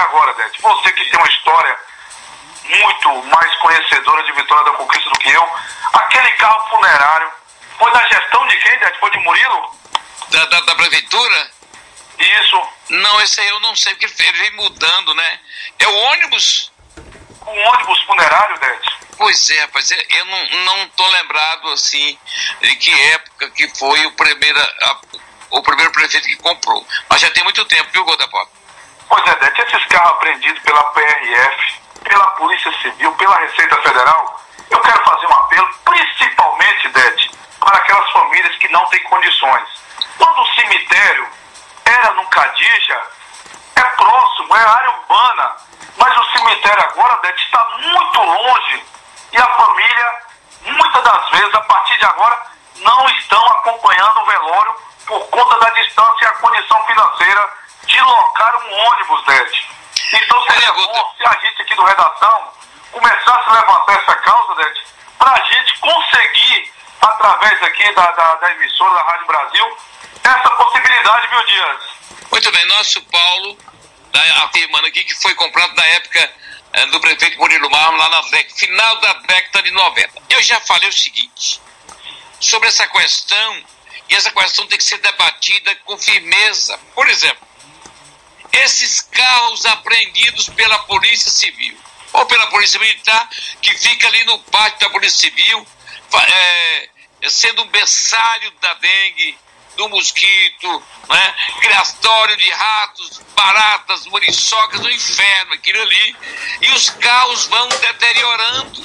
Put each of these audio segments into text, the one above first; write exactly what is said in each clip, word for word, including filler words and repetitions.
agora, Dete, você que tem uma história muito mais conhecedora de Vitória da Conquista do que eu, aquele carro funerário foi da gestão de quem, Dete? Foi de Murilo? Da, da, da prefeitura? Isso. Não, esse aí eu não sei, porque ele vem mudando, né? É o ônibus? O ônibus funerário, Dete? Pois é, rapaz, eu não, não tô lembrado, assim, de que época que foi o primeiro, a, o primeiro prefeito que comprou. Mas já tem muito tempo, viu, Godapó? Pois é, Dete, esses carros apreendidos pela P R F, pela Polícia Civil, pela Receita Federal, eu quero fazer um apelo, principalmente, Dete, para aquelas famílias que não têm condições. Quando o cemitério era no Cadija, é próximo, é área urbana, mas o cemitério agora, Dete, está muito longe e a família, muitas das vezes, a partir de agora, não estão acompanhando o velório por conta da distância e a condição financeira de locar um ônibus, Dete. Então seria bom se a gente aqui do Redação começasse a levantar essa causa, Dete, para a gente conseguir, através aqui da, da, da emissora da Rádio Brasil, essa possibilidade, viu, Dias? Muito bem, nosso Paulo tá afirmando aqui que foi comprado na época eh, do prefeito Murilo Marmo, lá na década, final da década de noventa. Eu já falei o seguinte, sobre essa questão, e essa questão tem que ser debatida com firmeza. Por exemplo, esses carros apreendidos pela Polícia Civil, ou pela Polícia Militar, que fica ali no pátio da Polícia Civil, é, sendo um berçário da dengue, do mosquito, né? Criatório de ratos, baratas, muriçocas, um inferno aquilo ali, e os carros vão deteriorando.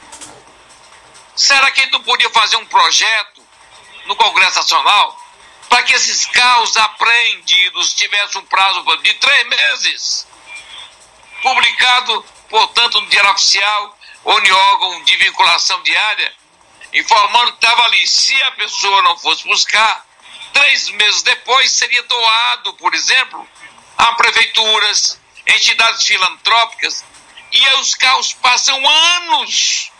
Será que ele não podia fazer um projeto no Congresso Nacional para que esses carros apreendidos tivessem um prazo de três meses, publicado, portanto, no Diário Oficial ou em órgão de vinculação diária, informando que estava ali. Se a pessoa não fosse buscar, três meses depois seria doado, por exemplo, a prefeituras, entidades filantrópicas, e aí os carros passam anos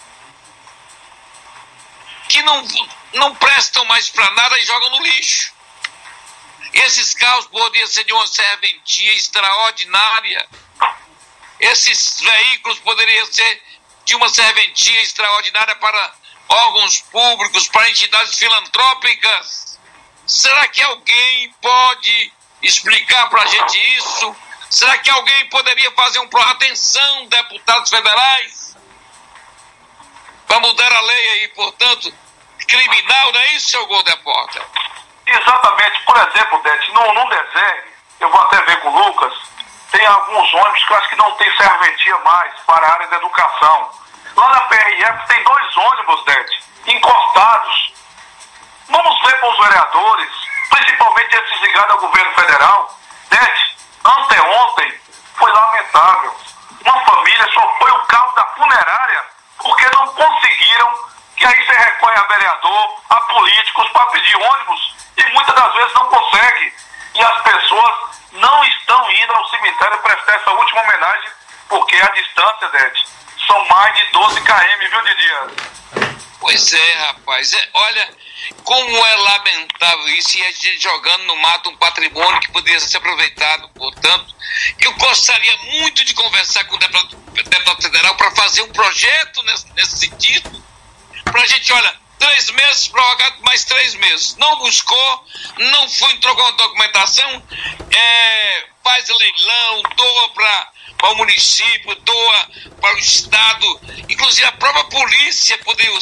que não, não prestam mais para nada e jogam no lixo. Esses carros poderiam ser de uma serventia extraordinária. Esses veículos poderiam ser de uma serventia extraordinária para órgãos públicos, para entidades filantrópicas. Será que alguém pode explicar para a gente isso? Será que alguém poderia fazer um... Atenção, deputados federais, para mudar a lei aí, portanto, criminal, não é isso, seu Goldeporter? Exatamente. Por exemplo, Dete, no, no desenho, eu vou até ver com o Lucas, tem alguns ônibus que eu acho que não tem serventia mais para a área da educação. Lá na P R F tem dois ônibus, Dete, encostados. Vamos ver com os vereadores, principalmente esses ligados ao governo federal. Dete, anteontem foi lamentável. Uma família só foi o carro da funerária porque não conseguiram, que aí você recorre a vereador, a políticos para pedir ônibus e muitas das vezes não consegue. E as pessoas não estão indo ao cemitério prestar essa última homenagem porque a distância, Dete, são mais de doze quilômetros, viu, Didier? Pois é, rapaz. É, olha, como é lamentável isso, e a gente jogando no mato um patrimônio que poderia ser aproveitado. Portanto, eu gostaria muito de conversar com o deputado, deputado federal para fazer um projeto nesse, nesse sentido, para a gente, olha, três meses, prorrogado mais três meses. Não buscou, não foi, entrou com a documentação, é, faz leilão, doa para o município, doa para o estado, inclusive a própria polícia poderia